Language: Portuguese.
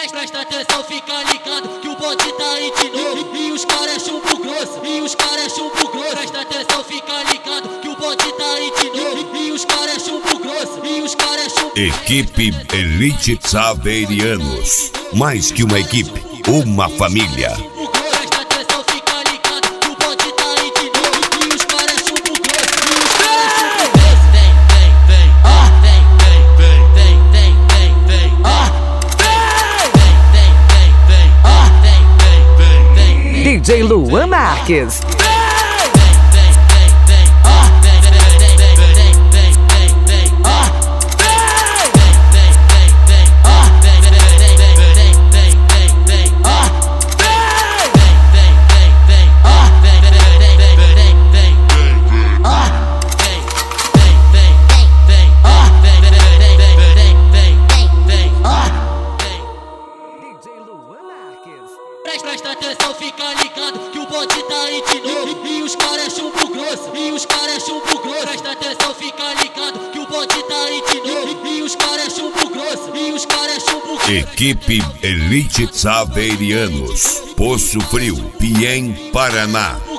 Presta atenção, fica ligado que o bonde tá aí de novo. E os caras é chumbo grosso, e os caras é chumbo grosso. Presta atenção, fica ligado que o bonde tá aí de novo. E os caras é chumbo grosso, e os caras é chumbo grosso. Equipe Elite Saverianos. Mais que uma equipe, uma família. Presta atenção, fica ligado que o bonde tá aí de novo. E os caras é chumbo grosso, e os caras é chumbo grosso. Vem, vem, vem, vem, vem, vem, vem, vem, vem, vem, vem. DJ Luan Marques. Presta atenção, fica ligado que o bonde tá aí de novo. E os caras é chumbo grosso, e os caras é chumbo grosso. Presta atenção, fica ligado que o bonde tá aí de novo. E os caras é chumbo grosso, e os caras é chumbo grosso. Equipe Elite Saverianos. Poço Frio, Piém, Paraná.